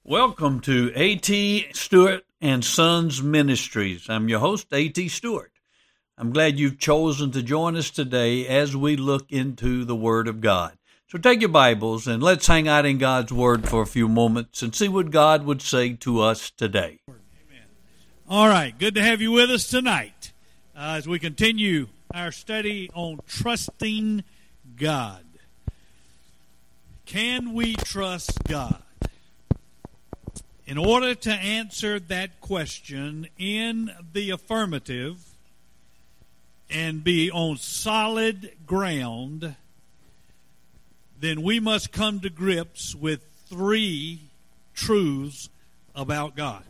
Welcome to A.T. Stewart and Sons Ministries. I'm your host, A.T. Stewart. I'm glad you've chosen to join us today as we look into the Word of God. So take your Bibles and let's hang out in God's Word for a few moments and see what God would say to us today. Amen. All right, good to have you with us tonight as we continue our study on trusting God. Can we trust God? In order to answer that question in the affirmative and be on solid ground, then we must come to grips with three truths about God.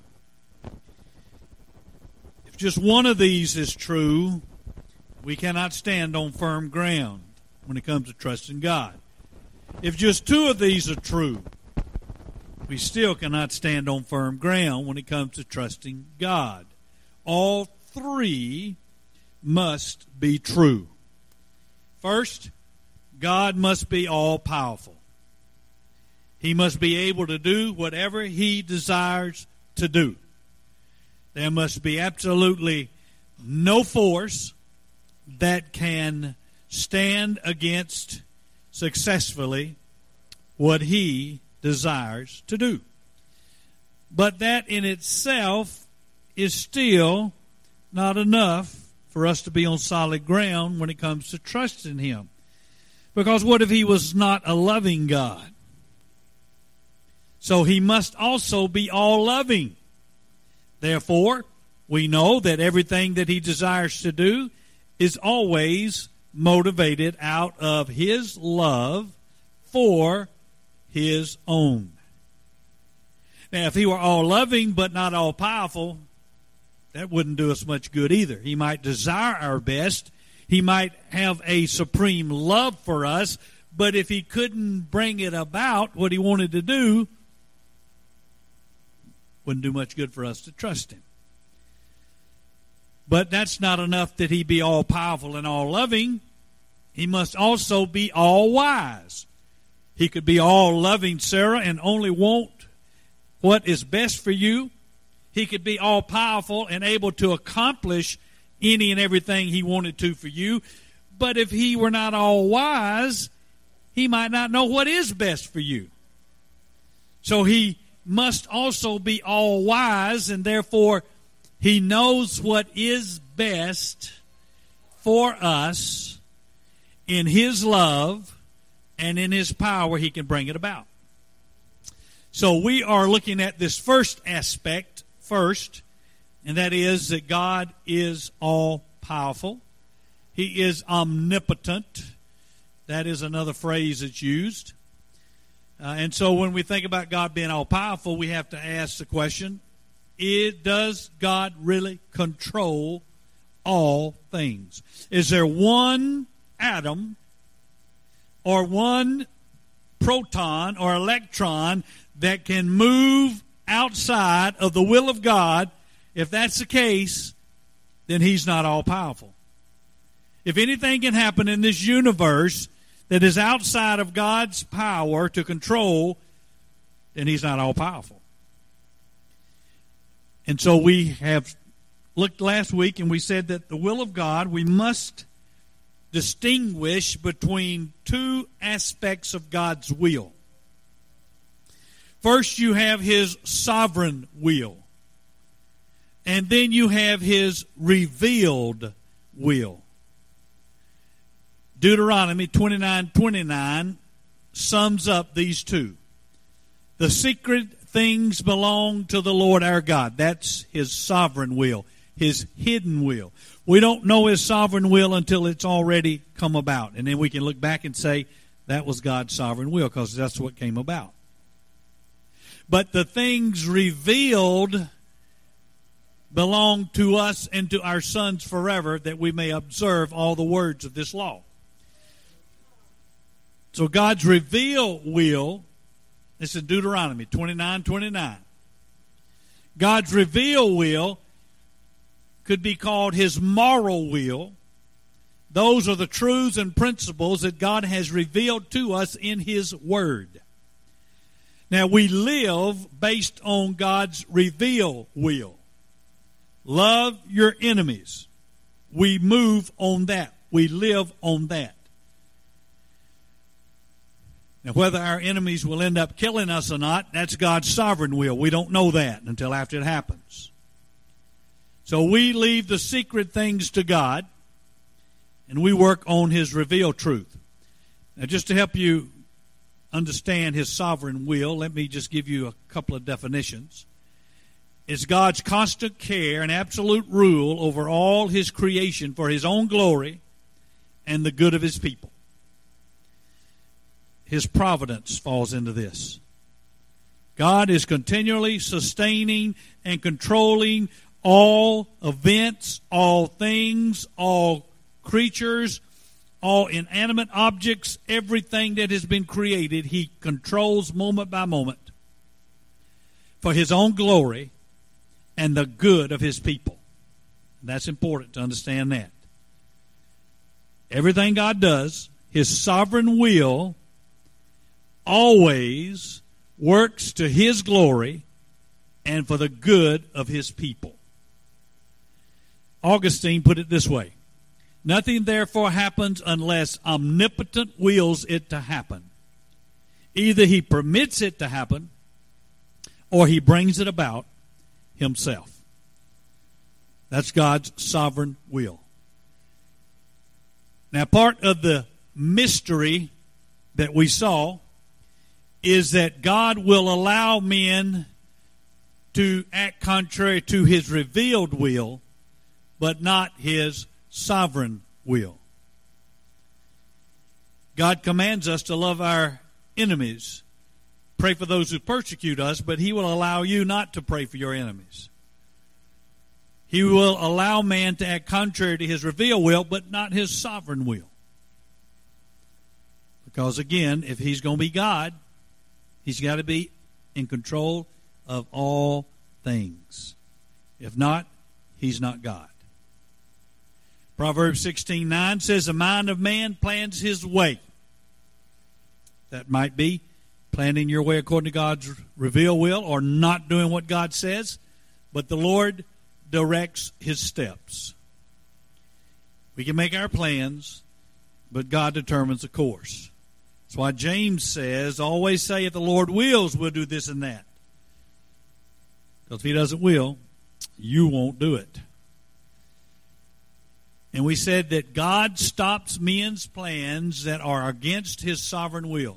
If just one of these is true, we cannot stand on firm ground when it comes to trusting God. If just two of these are true, we still cannot stand on firm ground when it comes to trusting God. All three must be true. First, God must be all-powerful. He must be able to do whatever He desires to do. There must be absolutely no force that can stand against successfully what He desires to do. But that in itself is still not enough for us to be on solid ground when it comes to trusting Him. Because what if He was not a loving God? So He must also be all-loving. Therefore, we know that everything that He desires to do is always motivated out of His love for His own. Now, if He were all-loving but not all-powerful, that wouldn't do us much good either. He might desire our best. He might have a supreme love for us, but if He couldn't bring it about, what He wanted to do, wouldn't do much good for us to trust Him. But that's not enough that He be all-powerful and all-loving. He must also be all-wise. He could be all-loving, Sarah, and only want what is best for you. He could be all-powerful and able to accomplish any and everything He wanted to for you. But if He were not all-wise, He might not know what is best for you. So He must also be all-wise, and therefore He knows what is best for us in His love, and in His power, He can bring it about. So we are looking at this first aspect first, and that is that God is all-powerful. He is omnipotent. That is another phrase that's used. And so when we think about God being all-powerful, we have to ask the question, does God really control all things? Is there one atom or one proton or electron that can move outside of the will of God? If that's the case, then He's not all-powerful. If anything can happen in this universe that is outside of God's power to control, then He's not all-powerful. And so we have looked last week and we said that the will of God, we must distinguish between two aspects of God's will. First, you have His sovereign will. And then you have His revealed will. Deuteronomy 29:29 sums up these two. The secret things belong to the Lord our God. That's His sovereign will, His hidden will. We don't know His sovereign will until it's already come about. And then we can look back and say, that was God's sovereign will, because that's what came about. But the things revealed belong to us and to our sons forever, that we may observe all the words of this law. So God's revealed will, this is Deuteronomy 29:29. God's revealed will could be called His moral will. Those are the truths and principles that God has revealed to us in His Word. Now, we live based on God's revealed will. Love your enemies. We move on that. We live on that. Now, whether our enemies will end up killing us or not, that's God's sovereign will. We don't know that until after it happens. So we leave the secret things to God, and we work on His revealed truth. Now, just to help you understand His sovereign will, let me just give you a couple of definitions. It's God's constant care and absolute rule over all His creation for His own glory and the good of His people. His providence falls into this. God is continually sustaining and controlling all events, all things, all creatures, all inanimate objects, everything that has been created. He controls moment by moment for His own glory and the good of His people. That's important to understand that. Everything God does, His sovereign will always works to His glory and for the good of His people. Augustine put it this way: nothing therefore happens unless omnipotent wills it to happen. Either He permits it to happen or He brings it about Himself. That's God's sovereign will. Now, part of the mystery that we saw is that God will allow men to act contrary to His revealed will, but not His sovereign will. God commands us to love our enemies, pray for those who persecute us, but He will allow you not to pray for your enemies. He will allow man to act contrary to His revealed will, but not His sovereign will. Because again, if He's going to be God, He's got to be in control of all things. If not, He's not God. Proverbs 16:9 says, the mind of man plans his way. That might be planning your way according to God's revealed will, or not doing what God says, but the Lord directs His steps. We can make our plans, but God determines the course. That's why James says, always say, if the Lord wills, we'll do this and that. Because if He doesn't will, you won't do it. And we said that God stops men's plans that are against His sovereign will.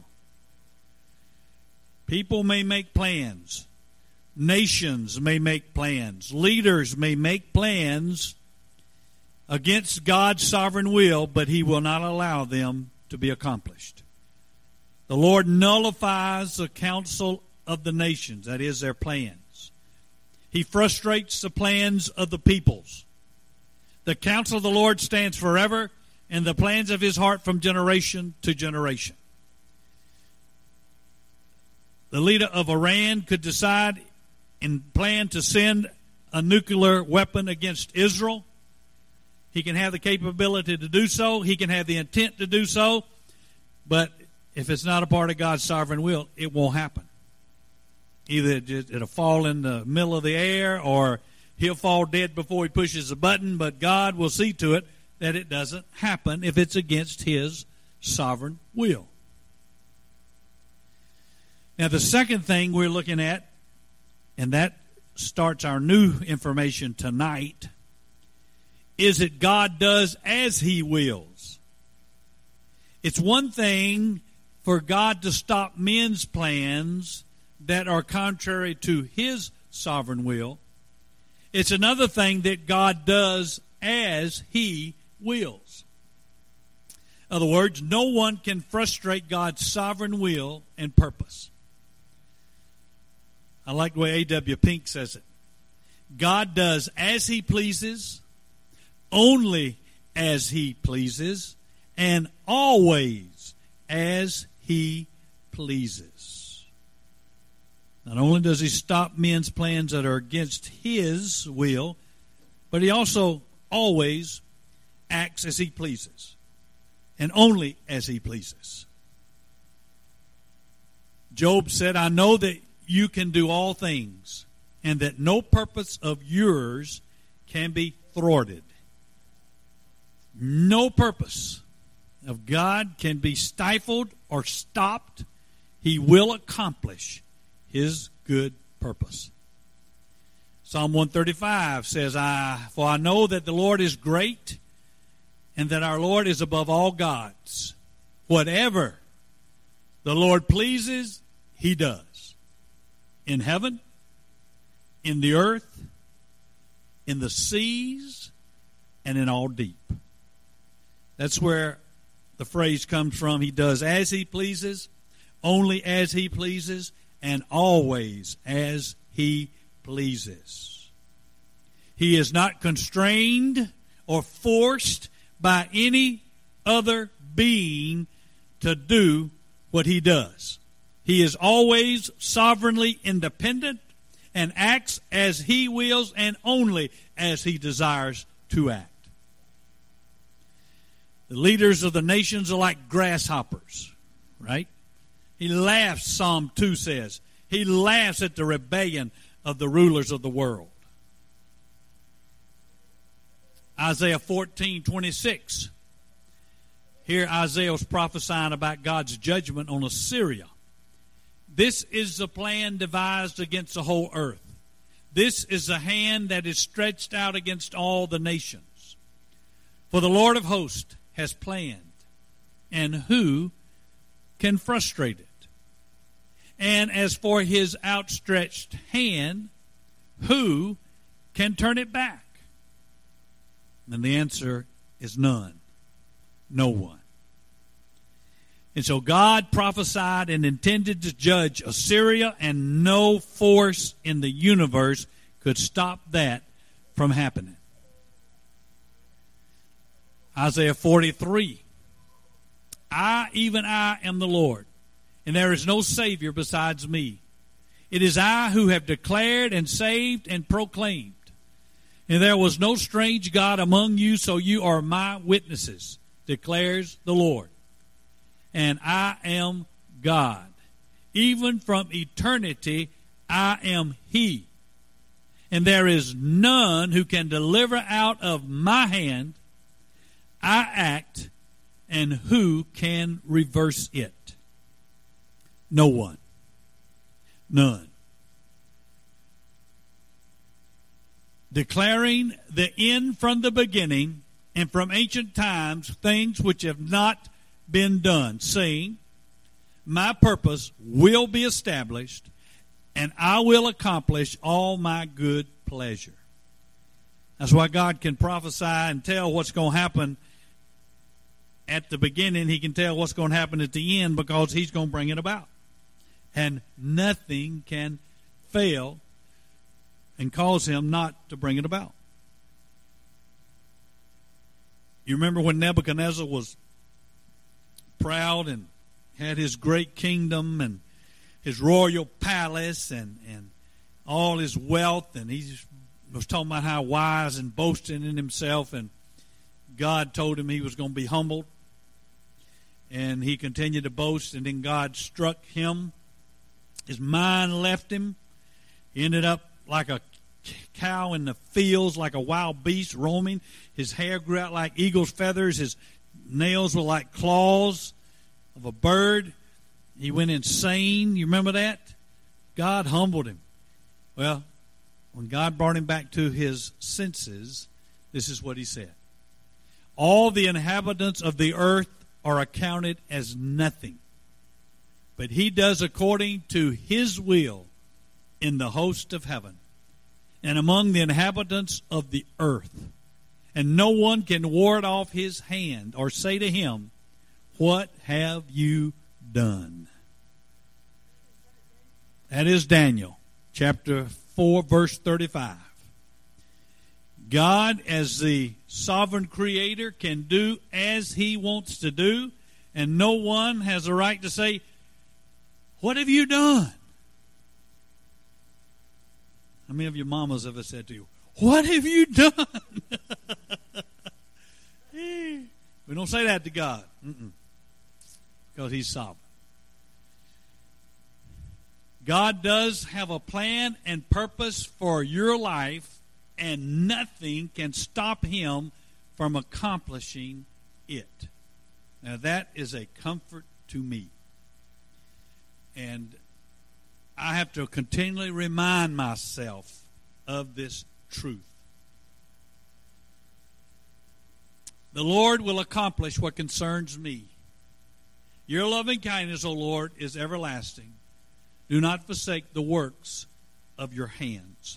People may make plans. Nations may make plans. Leaders may make plans against God's sovereign will, but He will not allow them to be accomplished. The Lord nullifies the counsel of the nations, that is, their plans. He frustrates the plans of the peoples. The counsel of the Lord stands forever, and the plans of His heart from generation to generation. The leader of Iran could decide and plan to send a nuclear weapon against Israel. He can have the capability to do so. He can have the intent to do so. But if it's not a part of God's sovereign will, it won't happen. Either it'll fall in the middle of the air, or he'll fall dead before he pushes the button, but God will see to it that it doesn't happen if it's against His sovereign will. Now, the second thing we're looking at, and that starts our new information tonight, is that God does as He wills. It's one thing for God to stop men's plans that are contrary to His sovereign will. It's another thing that God does as He wills. In other words, no one can frustrate God's sovereign will and purpose. I like the way A.W. Pink says it. God does as He pleases, only as He pleases, and always as He pleases. Not only does He stop men's plans that are against His will, but He also always acts as He pleases, and only as He pleases. Job said, I know that you can do all things, and that no purpose of yours can be thwarted. No purpose of God can be stifled or stopped. He will accomplish His good purpose. Psalm 135 says, For I know that the Lord is great, and that our Lord is above all gods. Whatever the Lord pleases, He does. In heaven, in the earth, in the seas, and in all deep. That's where the phrase comes from. He does as He pleases, only as He pleases, and always as He pleases. He is not constrained or forced by any other being to do what He does. He is always sovereignly independent and acts as He wills and only as He desires to act. The leaders of the nations are like grasshoppers, right? He laughs, Psalm 2 says. He laughs at the rebellion of the rulers of the world. Isaiah 14:26. Here Isaiah was prophesying about God's judgment on Assyria. This is the plan devised against the whole earth. This is the hand that is stretched out against all the nations. For the Lord of hosts has planned, and who can frustrate it? And as for His outstretched hand, who can turn it back? And the answer is none. No one. And so God prophesied and intended to judge Assyria, and no force in the universe could stop that from happening. Isaiah 43. Even I am the Lord, and there is no Savior besides me. It is I who have declared and saved and proclaimed. And there was no strange God among you, so you are my witnesses, declares the Lord. And I am God. Even from eternity, I am He. And there is none who can deliver out of my hand. I act, and who can reverse it? No one. None. Declaring the end from the beginning, and from ancient times things which have not been done, saying, my purpose will be established, and I will accomplish all my good pleasure. That's why God can prophesy and tell what's going to happen at the beginning. He can tell what's going to happen at the end, because He's going to bring it about. And nothing can fail and cause Him not to bring it about. You remember when Nebuchadnezzar was proud and had his great kingdom and his royal palace and all his wealth, and he was talking about how wise and boasting in himself, and God told him he was going to be humbled, and he continued to boast, and then God struck him. His mind left him. He ended up like a cow in the fields, like a wild beast roaming. His hair grew out like eagle's feathers. His nails were like claws of a bird. He went insane. You remember that? God humbled him. Well, when God brought him back to his senses, this is what He said. All the inhabitants of the earth are accounted as nothing, but He does according to His will in the host of heaven and among the inhabitants of the earth. And no one can ward off His hand or say to Him, what have you done? That is Daniel chapter 4, verse 35. God, as the sovereign creator, can do as He wants to do, and no one has a right to say, what have you done? How many of your mamas ever said to you, what have you done? We don't say that to God. Because He's sovereign. God does have a plan and purpose for your life, and nothing can stop Him from accomplishing it. Now that is a comfort to me. And I have to continually remind myself of this truth. The Lord will accomplish what concerns me. Your loving kindness, O Lord, is everlasting. Do not forsake the works of your hands.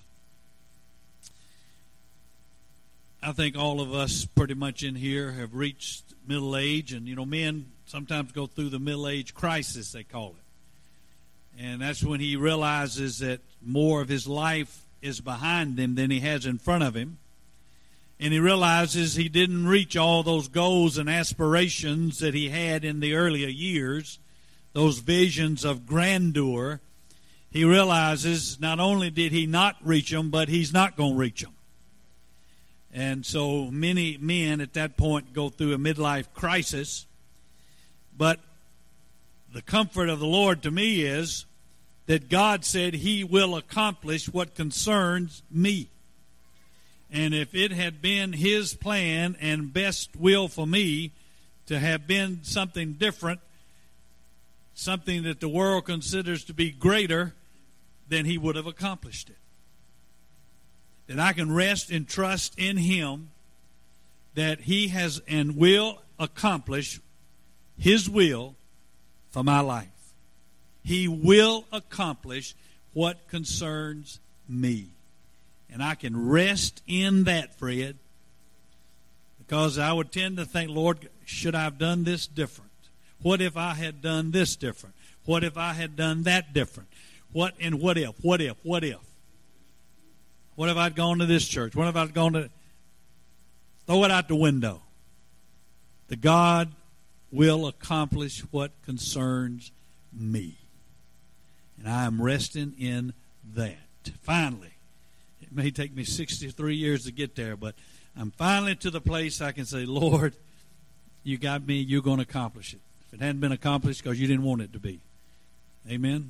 I think all of us pretty much in here have reached middle age, and men sometimes go through the middle age crisis, they call it. And that's when he realizes that more of his life is behind him than he has in front of him. And he realizes he didn't reach all those goals and aspirations that he had in the earlier years, those visions of grandeur. He realizes not only did he not reach them, but he's not going to reach them. And so many men at that point go through a midlife crisis. But the comfort of the Lord to me is that God said He will accomplish what concerns me. And if it had been His plan and best will for me to have been something different, something that the world considers to be greater, then He would have accomplished it. That I can rest and trust in Him that He has and will accomplish His will for my life. He will accomplish what concerns me. And I can rest in that, Fred, because I would tend to think, Lord, should I have done this different? What if I had done this different? What if I had done that different? What if? What if I'd gone to this church? What if I'd gone to... Throw it out the window. The God will accomplish what concerns me. And I am resting in that. Finally, it may take me 63 years to get there, but I'm finally to the place I can say, Lord, you got me, you're going to accomplish it. If it hadn't been accomplished, because you didn't want it to be. Amen?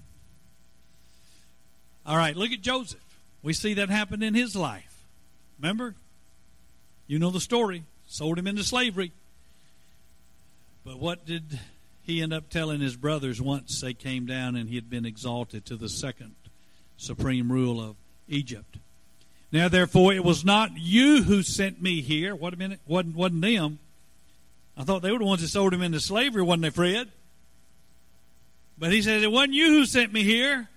All right, look at Joseph. We see that happen in his life. Remember? You know the story. Sold him into slavery. But what did he end up telling his brothers once they came down and he had been exalted to the second supreme rule of Egypt? Now, therefore, it was not you who sent me here. What a minute. Wasn't them. I thought they were the ones that sold him into slavery, wasn't they, Fred? But he says, it wasn't you who sent me here,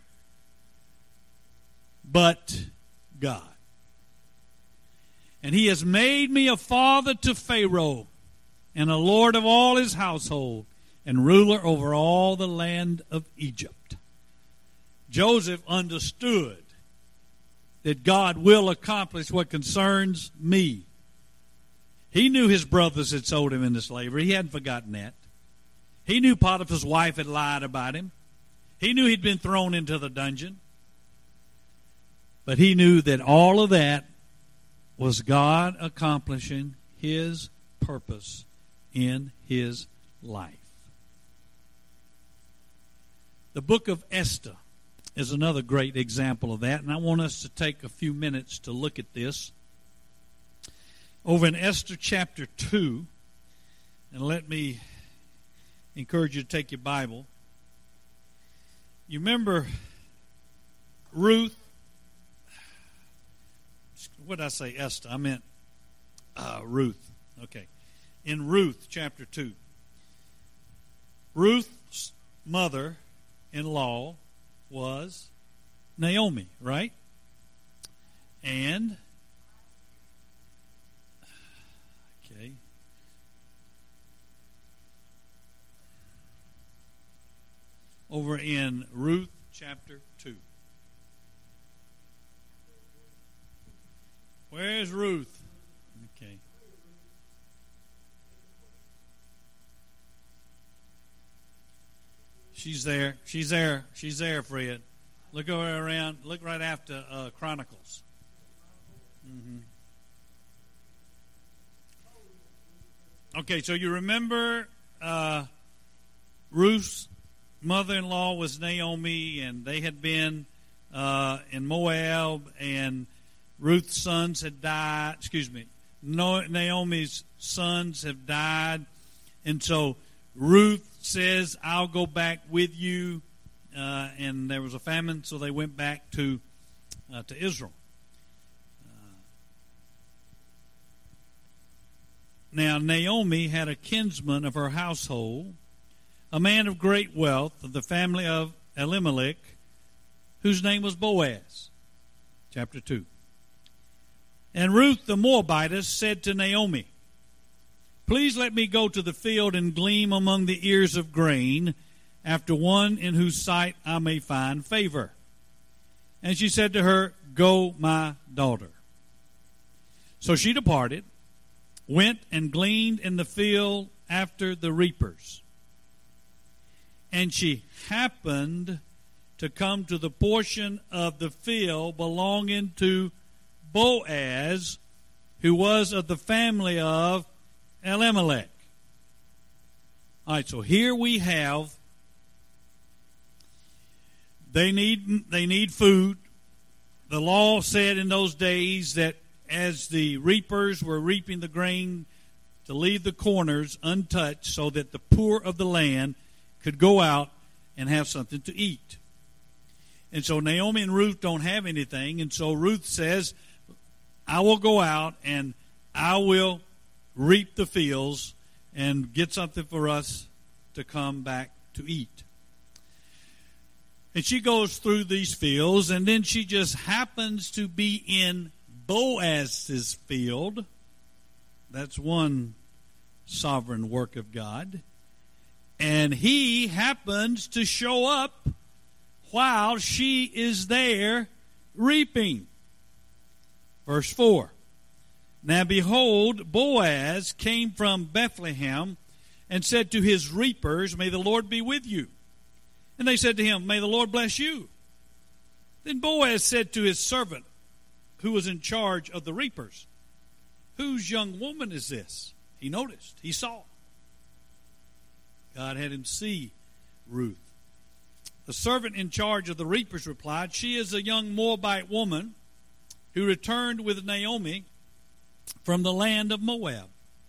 but God. And He has made me a father to Pharaoh, and a lord of all his household, and ruler over all the land of Egypt. Joseph understood that God will accomplish what concerns me. He knew his brothers had sold him into slavery. He hadn't forgotten that. He knew Potiphar's wife had lied about him. He knew he'd been thrown into the dungeon. But he knew that all of that was God accomplishing His purpose in his life. The book of Esther is another great example of that, and I want us to take a few minutes to look at this. Over in Esther chapter 2, and let me encourage you to take your Bible. You remember Ruth? What did I say, Esther? I meant Ruth. Okay. In Ruth chapter 2, Ruth's mother-in-law was Naomi, right? And okay. Over in Ruth chapter 2. Where's Ruth? Okay. She's there. She's there. She's there, Fred. Look over around. Look right after Chronicles. Mm-hmm. Okay, so you remember Ruth's mother-in-law was Naomi, and they had been in Moab, and Ruth's sons had died. Naomi's sons have died, and so Ruth says, I'll go back with you, and there was a famine, so they went back to Israel. Now Naomi had a kinsman of her household, a man of great wealth of the family of Elimelech, whose name was Boaz. Chapter 2. And Ruth the Moabitess said to Naomi, Please let me go to the field and glean among the ears of grain, after one in whose sight I may find favor. And she said to her, Go, my daughter. So she departed, went and gleaned in the field after the reapers. And she happened to come to the portion of the field belonging to Boaz, who was of the family of Elimelech. All right, so here we have, they need food. The law said in those days that as the reapers were reaping the grain, to leave the corners untouched so that the poor of the land could go out and have something to eat. And so Naomi and Ruth don't have anything, and so Ruth says, I will go out and I will reap the fields and get something for us to come back to eat. And she goes through these fields, and then she just happens to be in Boaz's field. That's one sovereign work of God. And he happens to show up while she is there reaping. Verse 4. Now behold, Boaz came from Bethlehem and said to his reapers, May the Lord be with you. And they said to him, May the Lord bless you. Then Boaz said to his servant, who was in charge of the reapers, Whose young woman is this? He noticed. He saw. God had him see Ruth. The servant in charge of the reapers replied, She is a young Moabite woman who returned with Naomi from the land of Moab.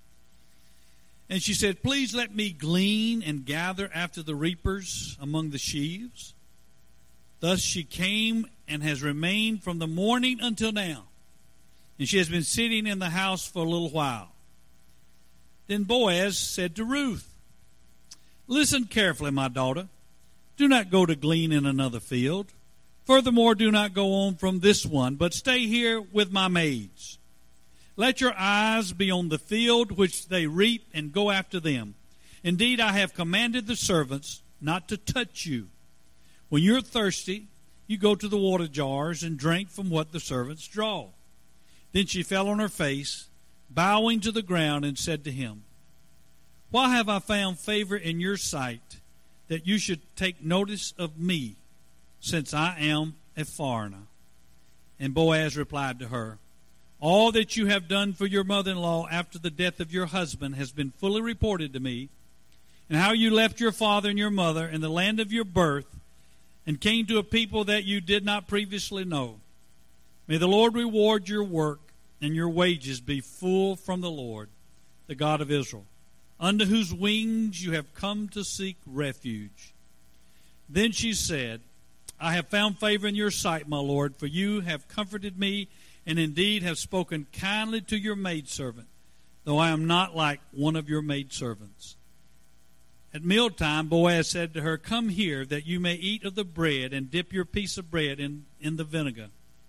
And she said, Please let me glean and gather after the reapers among the sheaves. Thus she came and has remained from the morning until now. And she has been sitting in the house for a little while. Then Boaz said to Ruth, Listen carefully, my daughter. Do not go to glean in another field. Furthermore, do not go on from this one, but stay here with my maids. Let your eyes be on the field which they reap, and go after them. Indeed, I have commanded the servants not to touch you. When you're thirsty, you go to the water jars and drink from what the servants draw. Then she fell on her face, bowing to the ground, and said to him, Why have I found favor in your sight, that you should take notice of me, since I am a foreigner? And Boaz replied to her, All that you have done for your mother-in-law after the death of your husband has been fully reported to me, and how you left your father and your mother in the land of your birth, and came to a people that you did not previously know. May the Lord reward your work, and your wages be full from the Lord, the God of Israel, under whose wings you have come to seek refuge. Then she said, I have found favor in your sight, my Lord, for you have comforted me, and indeed have spoken kindly to your maidservant, though I am not like one of your maidservants. At mealtime, Boaz said to her, Come here, that you may eat of the bread, and dip your piece of bread in the vinegar.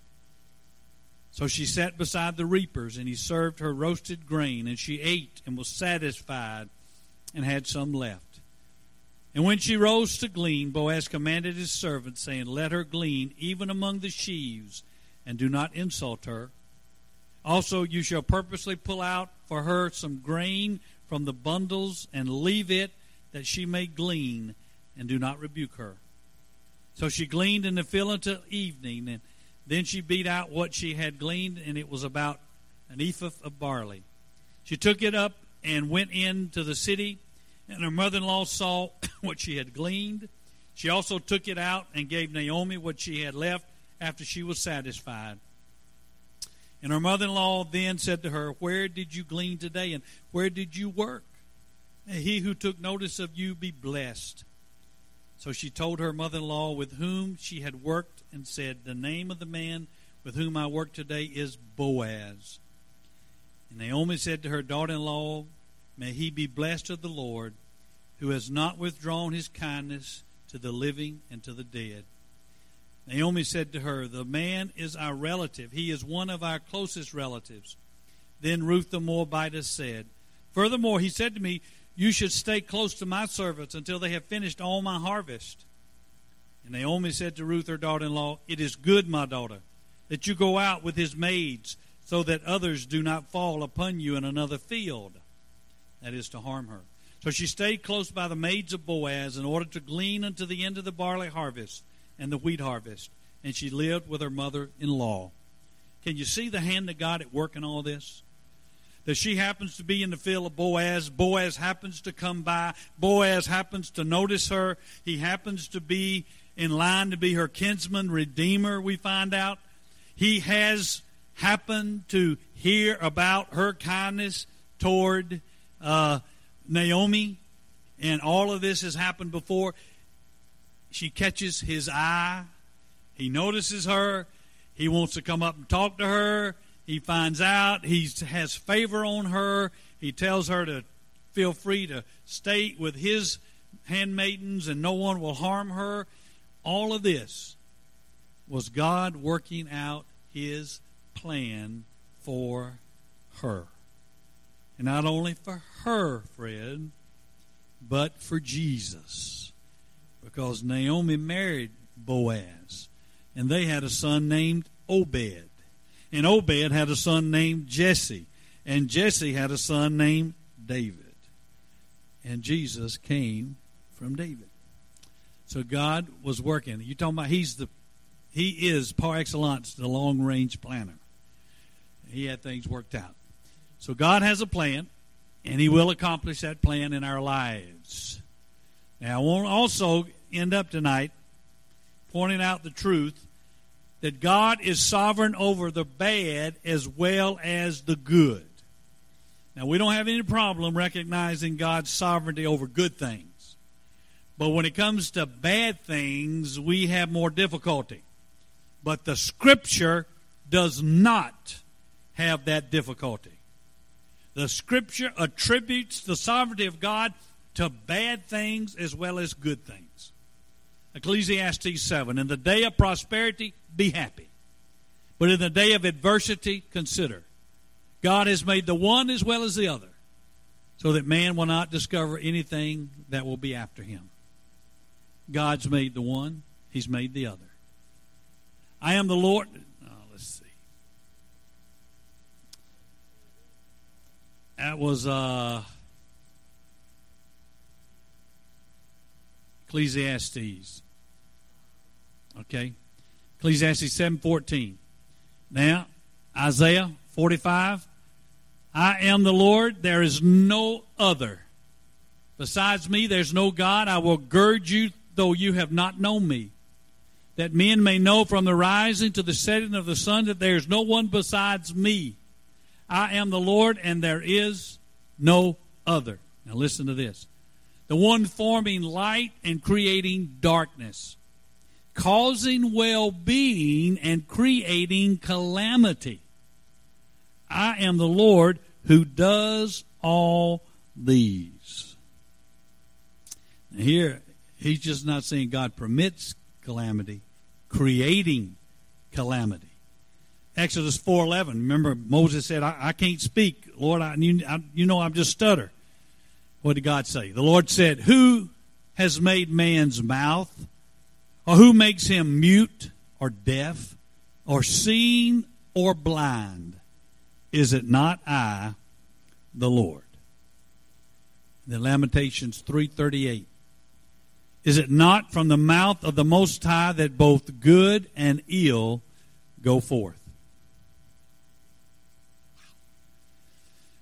So she sat beside the reapers, and he served her roasted grain, and she ate and was satisfied, and had some left. And when she rose to glean, Boaz commanded his servant, saying, Let her glean even among the sheaves, and do not insult her. Also you shall purposely pull out for her some grain from the bundles, and leave it, that she may glean, and do not rebuke her. So she gleaned in the field until evening, and then she beat out what she had gleaned, and it was about an ephah of barley. She took it up and went into the city, and her mother-in-law saw what she had gleaned, She also took it out and gave Naomi what she had left after she was satisfied. And her mother-in-law then said to her, "Where did you glean today, and where did you work? He who took notice of you be blessed." So she told her mother-in-law with whom she had worked and said, "The name of the man with whom I work today is Boaz." And Naomi said to her daughter-in-law, "May he be blessed of the Lord, who has not withdrawn his kindness to the living and to the dead." Naomi said to her, "The man is our relative. He is one of our closest relatives." Then Ruth the Moabitess said, "Furthermore, he said to me, 'You should stay close to my servants until they have finished all my harvest.'" And Naomi said to Ruth her daughter-in-law, "It is good, my daughter, that you go out with his maids, so that others do not fall upon you in another field," that is, to harm her. So she stayed close by the maids of Boaz in order to glean unto the end of the barley harvest and the wheat harvest. And she lived with her mother-in-law. Can you see the hand of God at work in all this? That she happens to be in the field of Boaz. Boaz happens to come by. Boaz happens to notice her. He happens to be in line to be her kinsman redeemer, we find out. He has happened to hear about her kindness toward Naomi, and all of this has happened before. She catches his eye. He notices her. He wants to come up and talk to her. He finds out he has favor on her. He tells her to feel free to stay with his handmaidens and no one will harm her. All of this was God working out his plan for her. And not only for her, Fred, but for Jesus. Because Naomi married Boaz, and they had a son named Obed. And Obed had a son named Jesse, and Jesse had a son named David. And Jesus came from David. So God was working. You're talking about he is par excellence the long-range planner. He had things worked out. So God has a plan, and he will accomplish that plan in our lives. Now, I want to also end up tonight pointing out the truth that God is sovereign over the bad as well as the good. Now, we don't have any problem recognizing God's sovereignty over good things. But when it comes to bad things, we have more difficulty. But the Scripture does not have that difficulty. The Scripture attributes the sovereignty of God to bad things as well as good things. Ecclesiastes 7, "In the day of prosperity, be happy. But in the day of adversity, consider. God has made the one as well as the other, so that man will not discover anything that will be after him." God's made the one, he's made the other. I am the Lord. Let's see. That was Ecclesiastes. Okay. Ecclesiastes 7:14. Now, Isaiah 45. "I am the Lord, there is no other. Besides me, there's no God. I will gird you, though you have not known me, that men may know from the rising to the setting of the sun that there is no one besides me. I am the Lord, and there is no other." Now listen to this. "The one forming light and creating darkness, causing well-being and creating calamity. I am the Lord who does all these." Now here, he's just not saying God permits calamity, creating calamity. Exodus 4:11. Remember, Moses said, I can't speak, Lord. You know I'm just stutter. What did God say? The Lord said, "Who has made man's mouth? Or who makes him mute or deaf or seeing or blind? Is it not I, the Lord?" The Lamentations 3:38. "Is it not from the mouth of the Most High that both good and ill go forth?"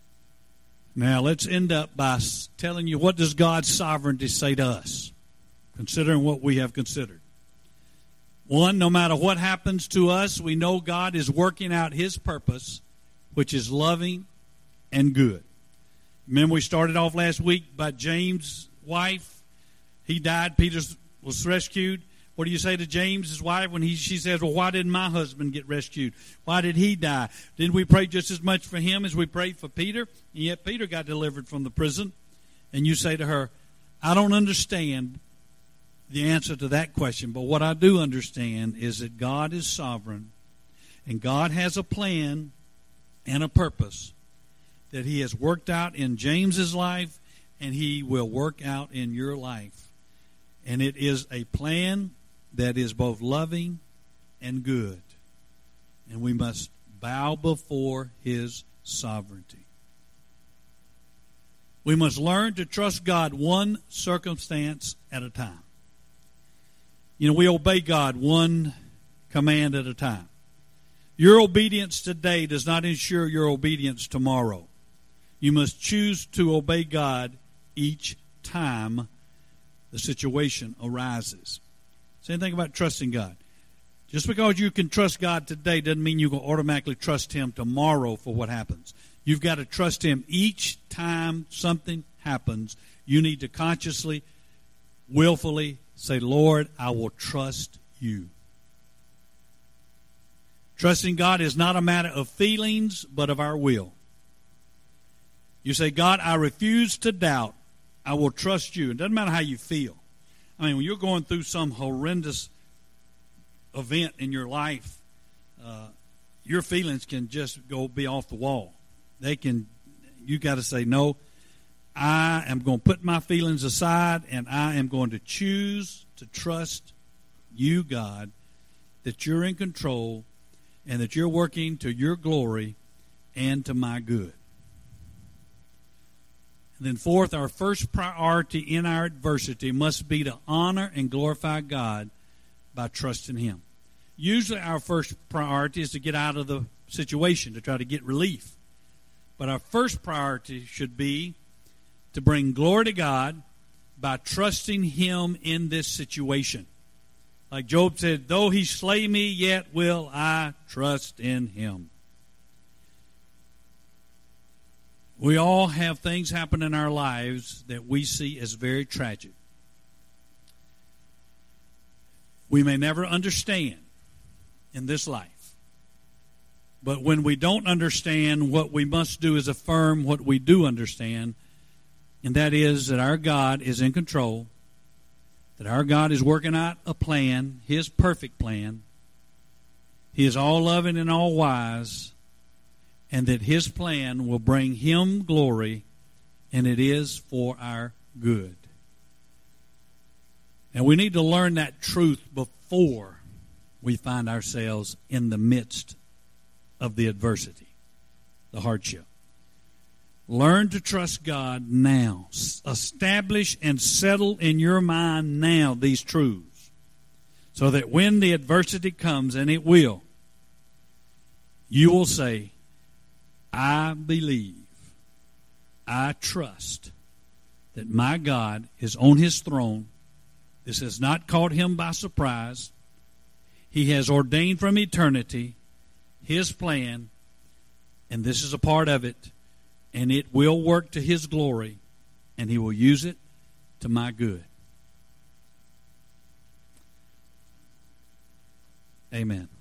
Now let's end up by telling you, what does God's sovereignty say to us? considering what we have considered. One, no matter what happens to us, we know God is working out his purpose, which is loving and good. Remember, we started off last week by James' wife. He died. Peter was rescued. What do you say to James' wife when she says, well, why didn't my husband get rescued? Why did he die? Didn't we pray just as much for him as we prayed for Peter? And yet Peter got delivered from the prison. And you say to her, I don't understand the answer to that question, but what I do understand is that God is sovereign, and God has a plan and a purpose that he has worked out in James's life, and he will work out in your life. And it is a plan that is both loving and good. And we must bow before his sovereignty. We must learn to trust God one circumstance at a time. You know, we obey God one command at a time. Your obedience today does not ensure your obedience tomorrow. You must choose to obey God each time the situation arises. Same thing about trusting God. Just because you can trust God today doesn't mean you can automatically trust him tomorrow for what happens. You've got to trust him each time something happens. You need to consciously, willfully say, Lord, I will trust you. Trusting God is not a matter of feelings, but of our will. You say, God, I refuse to doubt. I will trust you. It doesn't matter how you feel. I mean, when you're going through some horrendous event in your life, your feelings can just be off the wall. You got to say, no, I am going to put my feelings aside, and I am going to choose to trust you, God, that you're in control and that you're working to your glory and to my good. And then fourth, our first priority in our adversity must be to honor and glorify God by trusting him. Usually our first priority is to get out of the situation, to try to get relief. But our first priority should be to bring glory to God by trusting him in this situation. Like Job said, though he slay me, yet will I trust in him. We all have things happen in our lives that we see as very tragic. We may never understand in this life. But when we don't understand, what we must do is affirm what we do understand, and that is that our God is in control, that our God is working out a plan, his perfect plan. He is all loving and all wise, and that his plan will bring him glory, and it is for our good. And we need to learn that truth before we find ourselves in the midst of the adversity, the hardship. Learn to trust God now. Establish and settle in your mind now these truths, so that when the adversity comes, and it will, you will say, I believe, I trust that my God is on his throne. This has not caught him by surprise. He has ordained from eternity his plan, and this is a part of it, and it will work to his glory, and he will use it to my good. Amen.